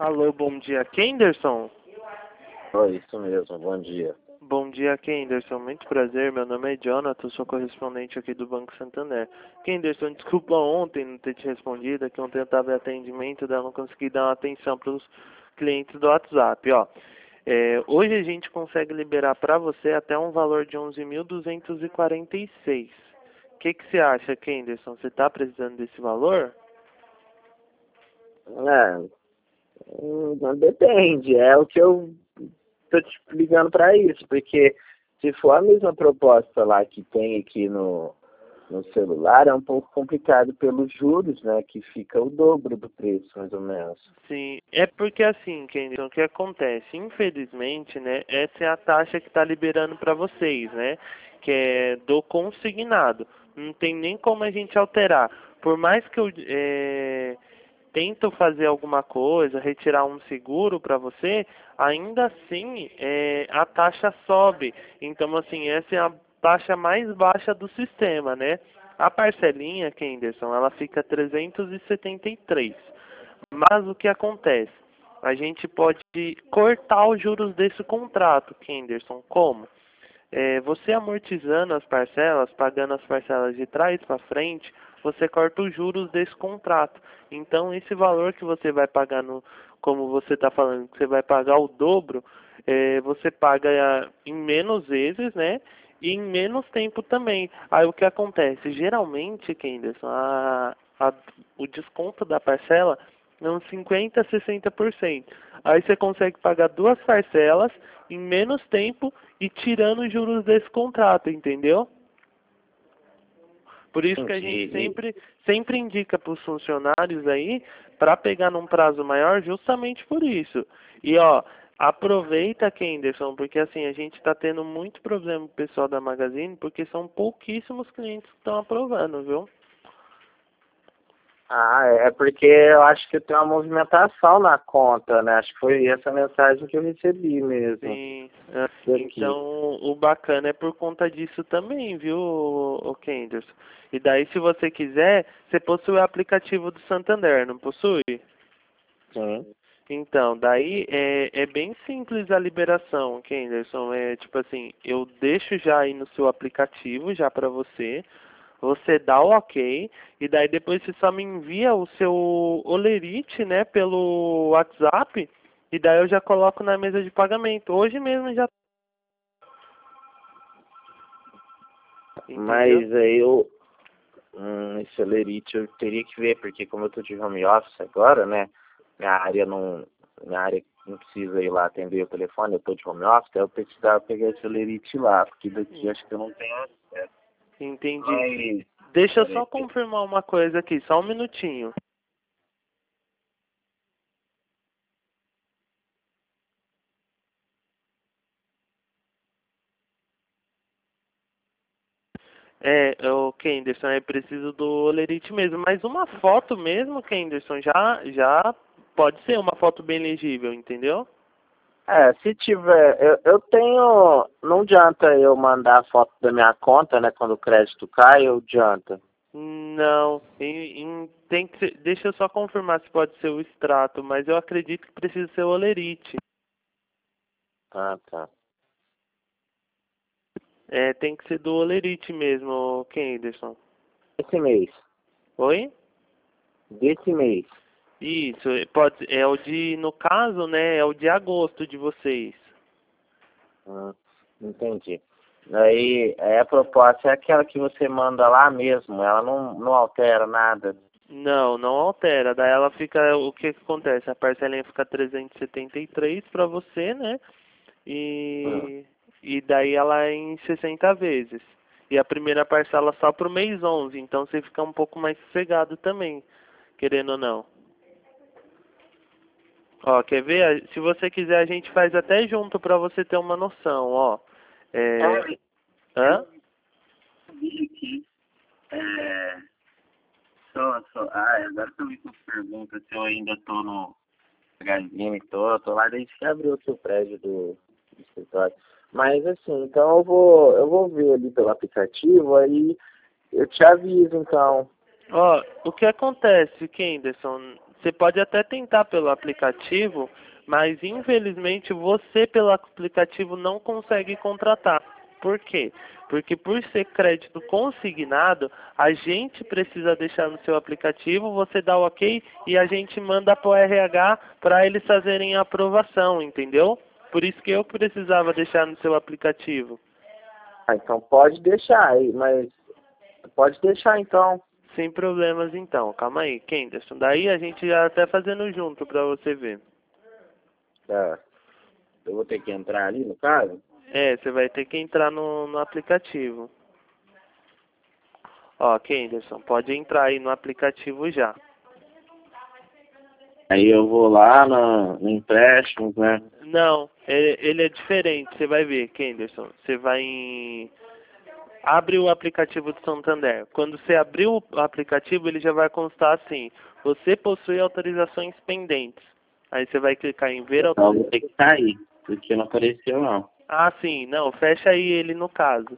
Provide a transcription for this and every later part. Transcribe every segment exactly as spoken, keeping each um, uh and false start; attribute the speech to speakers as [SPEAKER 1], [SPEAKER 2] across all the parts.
[SPEAKER 1] Alô, bom dia, Kenderson?
[SPEAKER 2] Oi, isso mesmo, bom dia.
[SPEAKER 1] Bom dia, Kenderson. Muito prazer, meu nome é Jonathan, sou correspondente aqui do Banco Santander. Kenderson, desculpa ontem não ter te respondido, que ontem eu estava em atendimento, daí eu não consegui dar uma atenção para os clientes do WhatsApp. Ó, é, hoje a gente consegue liberar para você até um valor de onze mil duzentos e quarenta e seis. O que, que você acha, Kenderson? Você está precisando desse valor?
[SPEAKER 2] É, hum, depende, é o que eu tô te ligando para isso, porque se for a mesma proposta lá que tem aqui no, no celular, é um pouco complicado pelos juros, né, que fica o dobro do preço, mais ou menos.
[SPEAKER 1] Sim, é porque assim, Kenderson, o que acontece? Infelizmente, né, essa é a taxa que está liberando para vocês, né, que é do consignado. Não tem nem como a gente alterar. Por mais que eu é, tento fazer alguma coisa, retirar um seguro para você, ainda assim é, a taxa sobe. Então, assim, essa é a taxa mais baixa do sistema, né? A parcelinha, Kenderson, ela fica trezentos e setenta e três. Mas o que acontece? A gente pode cortar os juros desse contrato, Kenderson. Como? É, você amortizando as parcelas, pagando as parcelas de trás para frente, você corta os juros desse contrato. Então, esse valor que você vai pagar, no, como você está falando, que você vai pagar o dobro, é, você paga em menos vezes, né? E em menos tempo também. Aí o que acontece? Geralmente, Kenderson, a, a, o desconto da parcela é uns cinquenta, sessenta por cento. Aí você consegue pagar duas parcelas em menos tempo e tirando os juros desse contrato, entendeu? Por isso que a gente
[SPEAKER 2] Entendi.
[SPEAKER 1] sempre, sempre indica para os funcionários aí para pegar num prazo maior justamente por isso. E ó, aproveita, Kenderson, porque assim, a gente está tendo muito problema com o pessoal da Magazine, porque são pouquíssimos clientes que estão aprovando, viu?
[SPEAKER 2] Ah, é porque eu acho que tem uma movimentação na conta, né? Acho que foi essa mensagem que eu recebi mesmo
[SPEAKER 1] Sim. é,
[SPEAKER 2] daqui.
[SPEAKER 1] Então, o bacana é por conta disso também, viu, o Kenderson? E daí, se você quiser, você possui o aplicativo do Santander, não possui?
[SPEAKER 2] Sim.
[SPEAKER 1] Então, daí é, é bem simples a liberação, Kenderson. É tipo assim, eu deixo já aí no seu aplicativo, já para você. Você dá o ok, e daí depois você só me envia o seu olerite, né, pelo WhatsApp, e daí eu já coloco na mesa de pagamento. Hoje mesmo já, entendeu?
[SPEAKER 2] Mas aí eu, hum, esse Celerite eu teria que ver, porque como eu tô de home office agora, né? Minha área não, minha área não precisa ir lá atender o telefone, eu tô de home office, aí eu precisava pegar esse Celerite lá, porque daqui acho que eu não tenho acesso.
[SPEAKER 1] Entendi.
[SPEAKER 2] Mas,
[SPEAKER 1] Deixa eu só
[SPEAKER 2] peraí,
[SPEAKER 1] confirmar uma coisa aqui, só um minutinho. É, o Kenderson, é preciso do olerite mesmo, mas uma foto mesmo, Kenderson, já, já pode ser uma foto bem legível, entendeu?
[SPEAKER 2] é, se tiver, eu, eu tenho, não adianta eu mandar a foto da minha conta, né, quando o crédito cai, ou adianta?
[SPEAKER 1] Não, em- em- tem que ser, deixa eu só confirmar se pode ser o extrato, mas eu acredito que precisa ser o olerite.
[SPEAKER 2] Ah, tá.
[SPEAKER 1] É, tem que ser do olerite mesmo, Kenderson.
[SPEAKER 2] Esse mês,
[SPEAKER 1] Oi?
[SPEAKER 2] desse mês.
[SPEAKER 1] Isso, é, pode, é o de, no caso, né, é o de agosto de vocês.
[SPEAKER 2] Ah, entendi. Aí, aí a proposta é aquela que você manda lá mesmo, ela não, não altera nada.
[SPEAKER 1] Não, não altera. Daí ela fica, o que que acontece? A parcelinha fica trezentos e setenta e três para você, né?
[SPEAKER 2] Hum.
[SPEAKER 1] E, e daí ela é em sessenta vezes. E a primeira parcela só pro mês onze, então você fica um pouco mais sossegado também, querendo ou não. Ó, quer ver? Se você quiser, a gente faz até junto para você ter uma noção, ó. É...
[SPEAKER 2] Ah,
[SPEAKER 1] Hã?
[SPEAKER 2] eu vi aqui, é, só, só, ah, agora que eu vi com pergunta se eu ainda tô no Magazine, tô, tô lá desde que abriu aqui o prédio do, do escritório. Mas assim, então eu vou, eu vou ver ali pelo aplicativo, aí eu te aviso então.
[SPEAKER 1] Ó, o que acontece, Kenderson? Você pode até tentar pelo aplicativo, mas infelizmente você pelo aplicativo não consegue contratar. Por quê? Porque por ser crédito consignado, a gente precisa deixar no seu aplicativo, você dá o ok e a gente manda para o R H para eles fazerem a aprovação, entendeu? Por isso que eu precisava deixar no seu aplicativo.
[SPEAKER 2] Ah, então pode deixar aí, mas pode deixar então.
[SPEAKER 1] Sem problemas então. Calma aí, Kenderson. Daí a gente já até fazendo junto para você ver.
[SPEAKER 2] Tá. Eu vou ter que entrar ali no caso?
[SPEAKER 1] É, você vai ter que entrar no, no aplicativo. Ó, Kenderson, pode entrar aí no aplicativo já.
[SPEAKER 2] Aí eu vou lá no, no empréstimos, né?
[SPEAKER 1] Não, ele, ele é diferente. Você vai ver, Kenderson. Você vai em... Abre o aplicativo do Santander. Quando você abrir o aplicativo, ele já vai constar assim: você possui autorizações pendentes. Aí você vai clicar em ver
[SPEAKER 2] Então eu vou
[SPEAKER 1] autorizações.
[SPEAKER 2] ter que sair, porque não apareceu não.
[SPEAKER 1] Ah, sim. Não, fecha aí ele no caso.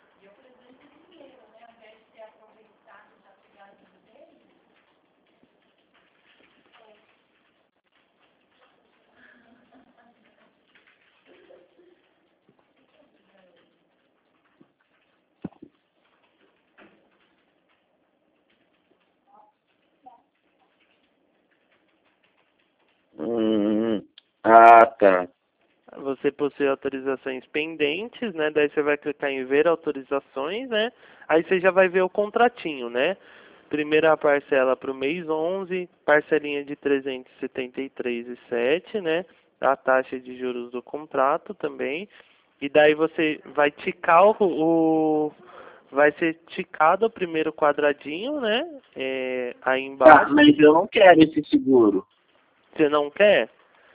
[SPEAKER 2] Hum, ah, tá.
[SPEAKER 1] Você possui autorizações pendentes, né? Daí você vai clicar em ver autorizações, né? Aí você já vai ver o contratinho, né? Primeira parcela para o mês onze, parcelinha de trezentos e setenta e três vírgula sete, né? A taxa de juros do contrato também. E daí você vai ticar o, o vai ser ticado o primeiro quadradinho, né? É, aí
[SPEAKER 2] Tá,
[SPEAKER 1] embaixo.
[SPEAKER 2] mas eu não quero esse seguro.
[SPEAKER 1] Você não quer?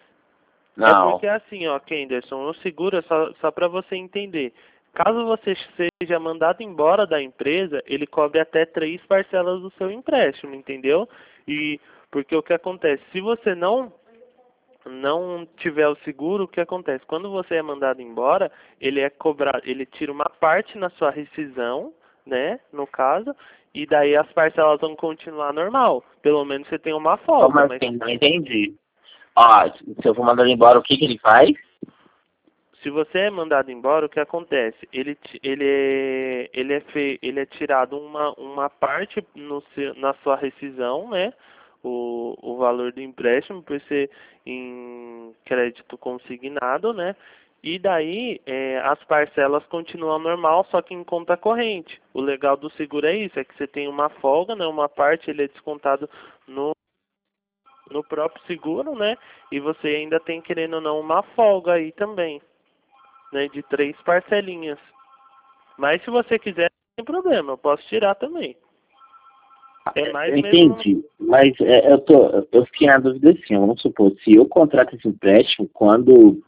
[SPEAKER 1] É
[SPEAKER 2] Não.
[SPEAKER 1] porque assim, ó, Kenderson, o seguro é só, só para você entender. Caso você seja mandado embora da empresa, ele cobre até três parcelas do seu empréstimo, entendeu? E porque o que acontece? Se você não não tiver o seguro, o que acontece? Quando você é mandado embora, ele é cobrado, ele tira uma parte na sua rescisão, né? No caso, e daí as parcelas vão continuar normal. Pelo menos você tem uma
[SPEAKER 2] Como
[SPEAKER 1] folga, mas
[SPEAKER 2] assim? Não entendi. Ó, se eu for mandar ele embora, o que que ele faz?
[SPEAKER 1] se você é mandado embora, o que acontece? Ele, ti- ele, é, ele, é, fe, ele é tirado uma, uma parte no seu, na sua rescisão, né? O, o valor do empréstimo por ser em crédito consignado, né? E daí é, as parcelas continuam normal, só que em conta corrente. O legal do seguro é isso, é que você tem uma folga, né? Uma parte ele é descontado no, no próprio seguro, né? E você ainda tem, querendo ou não, uma folga aí também, né, de três parcelinhas. Mas se você quiser, não tem problema, eu posso tirar também. É mais
[SPEAKER 2] Eu
[SPEAKER 1] mesmo.
[SPEAKER 2] entendi, mas é, eu, tô, eu fiquei na dúvida assim, vamos supor, se eu contrato esse empréstimo quando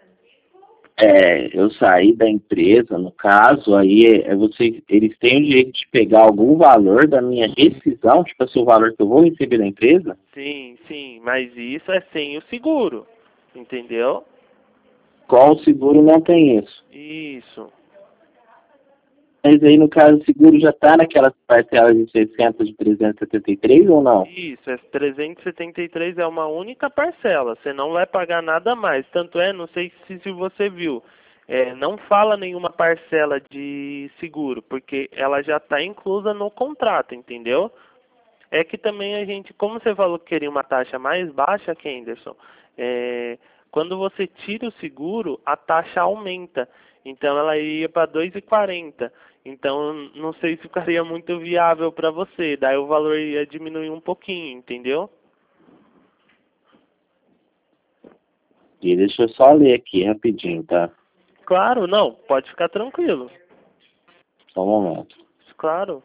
[SPEAKER 2] é, eu sair da empresa, no caso, aí é, é você, eles têm o direito de pegar algum valor da minha rescisão, tipo assim, o valor que eu vou receber da empresa?
[SPEAKER 1] Sim, sim, mas isso é sem o seguro, entendeu?
[SPEAKER 2] Com o seguro não tem isso.
[SPEAKER 1] Isso,
[SPEAKER 2] Mas aí, no caso, o seguro já está naquelas parcelas de seiscentos de trezentos e setenta e três ou não?
[SPEAKER 1] isso, é trezentos e setenta e três é uma única parcela, você não vai pagar nada mais. Tanto é, não sei se, se você viu, é, não fala nenhuma parcela de seguro, porque ela já está inclusa no contrato, entendeu? É que também a gente, como você falou que queria uma taxa mais baixa, Kenderson, é, quando você tira o seguro, a taxa aumenta. Então ela ia para dois e quarenta. Então não sei se ficaria muito viável para você. Daí o valor ia diminuir um pouquinho, entendeu?
[SPEAKER 2] E deixa eu só ler aqui rapidinho, tá?
[SPEAKER 1] Claro, não, pode ficar tranquilo.
[SPEAKER 2] Só um momento.
[SPEAKER 1] Claro.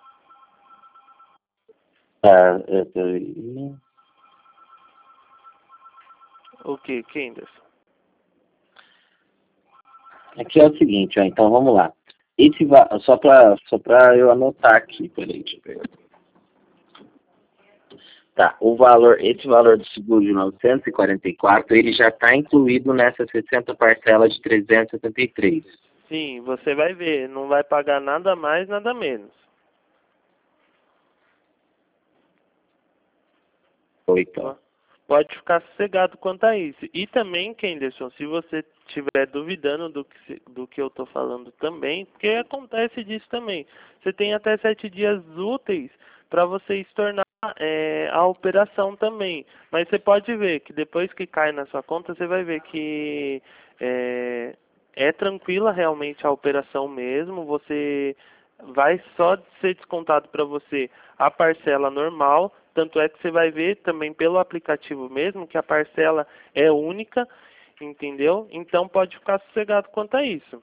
[SPEAKER 2] Tá, eu tô...
[SPEAKER 1] O que, Kenderson?
[SPEAKER 2] Aqui é o seguinte, ó, então vamos lá. Esse va só para só para eu anotar aqui, peraí, deixa eu pegar. Tá, o valor, esse valor do seguro de novecentos e quarenta e quatro, ele já está incluído nessas sessenta parcelas de trezentos e setenta e três.
[SPEAKER 1] Sim, você vai ver, não vai pagar nada mais, nada menos.
[SPEAKER 2] Ou então.
[SPEAKER 1] Pode ficar sossegado quanto a isso. E também, Kenderson, se você estiver duvidando do que, se- do que eu estou falando também, porque acontece disso também. Você tem até sete dias úteis para você estornar é, a operação também. Mas você pode ver que depois que cai na sua conta, você vai ver que é, é tranquila realmente a operação mesmo. Você vai só ser descontado para você a parcela normal. Tanto é que você vai ver também pelo aplicativo mesmo que a parcela é única, entendeu? Então pode ficar sossegado quanto a isso.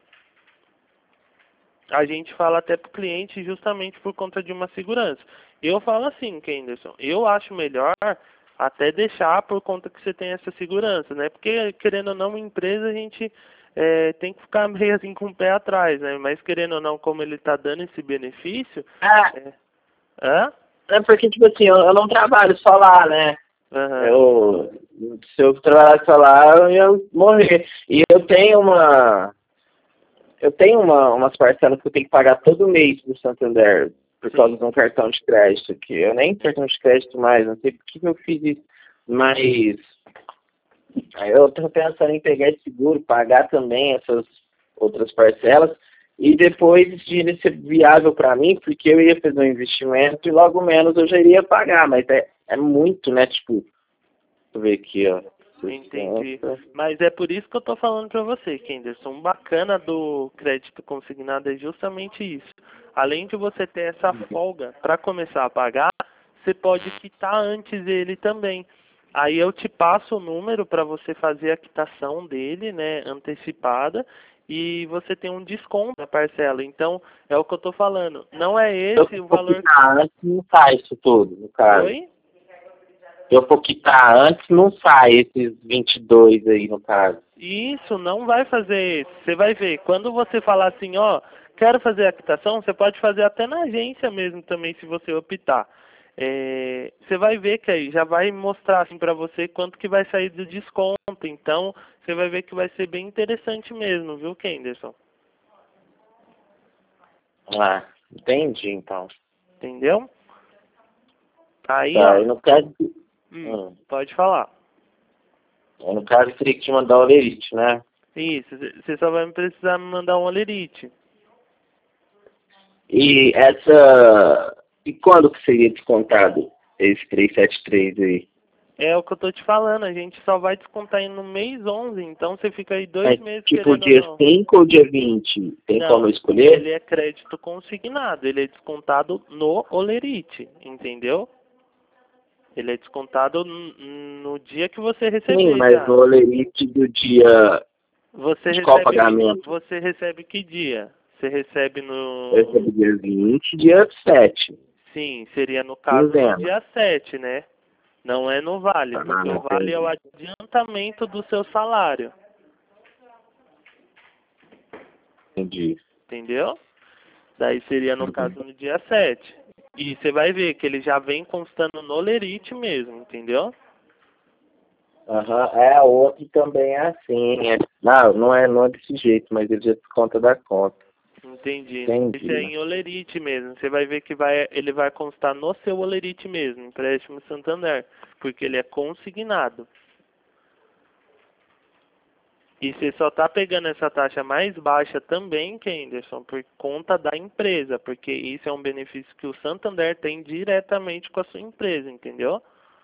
[SPEAKER 1] A gente fala até para o cliente justamente por conta de uma segurança. Eu falo assim, Kenderson, eu acho melhor até deixar por conta que você tem essa segurança, né? Porque querendo ou não, uma empresa a gente é, tem que ficar meio assim com o pé atrás, né? Mas querendo ou não, como ele está dando esse benefício...
[SPEAKER 2] Ah,
[SPEAKER 1] É... Hã?
[SPEAKER 2] é porque, tipo assim, eu, eu não trabalho só lá, né?
[SPEAKER 1] Uhum.
[SPEAKER 2] Eu, se eu trabalhasse só lá, eu ia morrer. E eu tenho uma, eu tenho uma, umas parcelas que eu tenho que pagar todo mês do Santander, por
[SPEAKER 1] Sim.
[SPEAKER 2] causa de um cartão de crédito aqui. Eu nem tenho cartão de crédito mais, não sei por que que eu fiz isso. Mas aí eu tô pensando em pegar esse seguro, pagar também essas outras parcelas, e depois de ele ser viável para mim, porque eu ia fazer um investimento e logo menos eu já iria pagar, mas é, é muito, né? Tipo, deixa eu ver aqui, ó.
[SPEAKER 1] Entendi. Mas é por isso que eu tô falando pra você, Kenderson. O bacana do crédito consignado é justamente isso. Além de você ter essa folga para começar a pagar, você pode quitar antes ele também. Aí eu te passo o número para você fazer a quitação dele, né, antecipada, e você tem um desconto na parcela. Então, é o que eu tô falando. Não é esse o valor...
[SPEAKER 2] quitar antes, não sai isso tudo, no caso.
[SPEAKER 1] Oi?
[SPEAKER 2] Se eu for quitar antes, não sai esses vinte e dois aí, no caso.
[SPEAKER 1] Isso, não vai fazer isso. Você vai ver. Quando você falar assim, ó, quero fazer a quitação, você pode fazer até na agência mesmo também, se você optar. É, você vai ver que aí já vai mostrar assim para você quanto que vai sair do desconto. Então, você vai ver que vai ser bem interessante mesmo, viu, Kenderson?
[SPEAKER 2] Ah, entendi, então.
[SPEAKER 1] Entendeu? Aí,
[SPEAKER 2] Tá,
[SPEAKER 1] ó,
[SPEAKER 2] e no caso...
[SPEAKER 1] hum,
[SPEAKER 2] Hum,
[SPEAKER 1] pode falar.
[SPEAKER 2] no caso, eu teria que te mandar o lerite, né?
[SPEAKER 1] Isso, você só vai precisar me mandar um olerite.
[SPEAKER 2] E essa... E quando que seria descontado esse trezentos e setenta e três aí?
[SPEAKER 1] É o que eu tô te falando, a gente só vai descontar aí no mês onze, então você fica aí
[SPEAKER 2] É
[SPEAKER 1] dois meses
[SPEAKER 2] tipo
[SPEAKER 1] querendo ou
[SPEAKER 2] dia
[SPEAKER 1] não.
[SPEAKER 2] cinco ou dia vinte? Tem como
[SPEAKER 1] Não,
[SPEAKER 2] eu escolher?
[SPEAKER 1] ele é crédito consignado, ele é descontado no olerite, entendeu? Ele é descontado n- no dia que você
[SPEAKER 2] Sim,
[SPEAKER 1] receber
[SPEAKER 2] mas
[SPEAKER 1] já.
[SPEAKER 2] no lerite do dia...
[SPEAKER 1] Você
[SPEAKER 2] De qual
[SPEAKER 1] recebe,
[SPEAKER 2] pagamento?
[SPEAKER 1] você recebe que dia? Você recebe
[SPEAKER 2] Eu
[SPEAKER 1] no...
[SPEAKER 2] recebo dia vinte, dia sete.
[SPEAKER 1] Sim, seria no caso no
[SPEAKER 2] Quinzena.
[SPEAKER 1] dia sete, né? Não é no vale,
[SPEAKER 2] Ah,
[SPEAKER 1] porque o vale é o
[SPEAKER 2] entendi.
[SPEAKER 1] adiantamento do seu salário,
[SPEAKER 2] Entendi.
[SPEAKER 1] entendeu? Daí seria no
[SPEAKER 2] Uhum.
[SPEAKER 1] caso no dia sete. E você vai ver que ele já vem constando no lerite mesmo, entendeu?
[SPEAKER 2] Aham, é, o outro também é assim. É, não, não é, não é desse jeito, mas ele já desconta da conta.
[SPEAKER 1] Entendi. Esse é
[SPEAKER 2] Entendi.
[SPEAKER 1] em olerite mesmo. Você vai ver que vai, ele vai constar no seu olerite mesmo, empréstimo Santander, porque ele é consignado. E você só está pegando essa taxa mais baixa também, Kenderson, por conta da empresa, porque isso é um benefício que o Santander tem diretamente com a sua empresa, entendeu?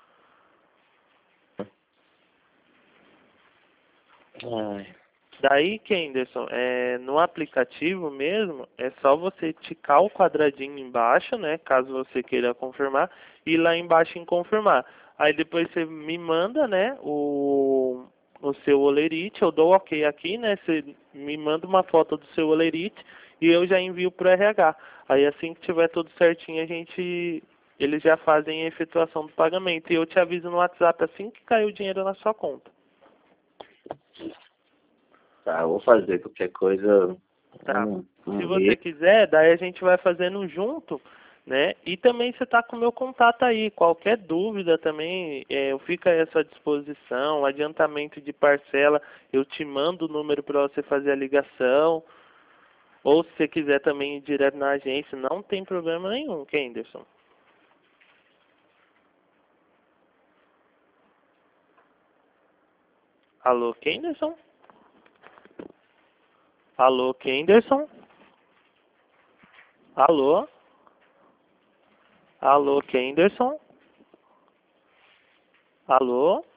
[SPEAKER 2] Ai.
[SPEAKER 1] Daí, Kenderson, é, no aplicativo mesmo, é só você ticar o quadradinho embaixo, né, caso você queira confirmar, e lá embaixo em confirmar. Aí depois você me manda, né, o, o seu olerite, eu dou ok aqui, né, você me manda uma foto do seu olerite e eu já envio pro R H. Aí assim que tiver tudo certinho, a gente, eles já fazem a efetuação do pagamento e eu te aviso no WhatsApp assim que cair o dinheiro na sua conta.
[SPEAKER 2] Tá, vou fazer qualquer coisa.
[SPEAKER 1] Tá.
[SPEAKER 2] Hum,
[SPEAKER 1] Se
[SPEAKER 2] hum,
[SPEAKER 1] você
[SPEAKER 2] e-
[SPEAKER 1] quiser, daí a gente vai fazendo junto, né? E também você tá com o meu contato aí. Qualquer dúvida também, é, eu fico aí à sua disposição. Adiantamento de parcela, eu te mando o número para você fazer a ligação. Ou se você quiser também ir direto na agência, não tem problema nenhum, Kenderson. Alô, Kenderson? Alô, Kenderson? Alô? Alô, Kenderson? Alô?